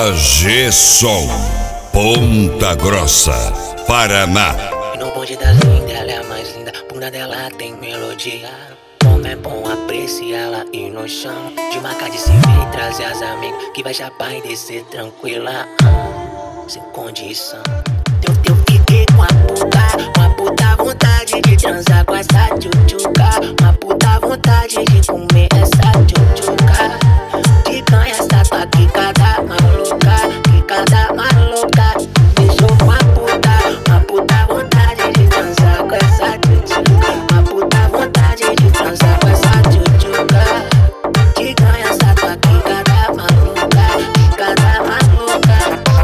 AG Som, Ponta Grossa, Paraná. E no bonde das lindas, ela é a mais linda. Bunda dela tem melodia. Como é bom apreciar ela e no chão. De marca de se ver e trazer as amigas que vai chapar e descer tranquila, sem condição. Eu fiquei com uma puta vontade de transar com essa tchutchuca. Uma puta vontade de comer essa tchutchuca. De ganha essa tua quicada maluca, quicada maluca. Deixou uma puta vontade de transar com essa tchutchuca. Uma puta vontade de transar com essa tchutchuca. De ganha essa tua quicada maluca, quicada maluca.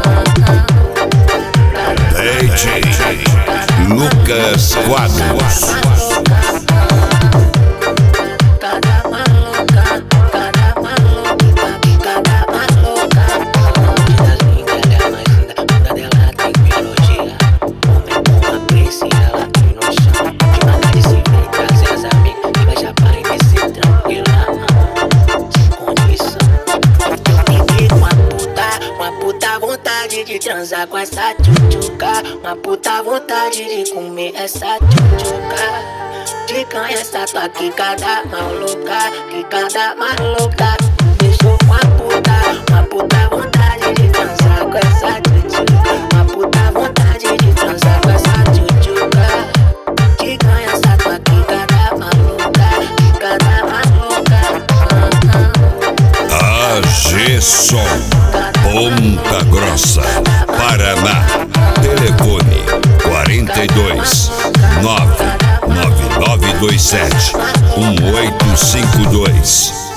DJ Lucas Quadros. De transar com essa tchutchuca, uma puta vontade de comer essa tchutchuca. De ganha essa tua quicada maluca, quicada maluca. Deixou uma puta vontade de transar com essa tchutchuca. Uma puta vontade de transar com essa tchutchuca. De ganha essa tua quicada maluca, quicada maluca. AG Som, Ponta Grossa, Paraná. Telefone 42 99927 1852.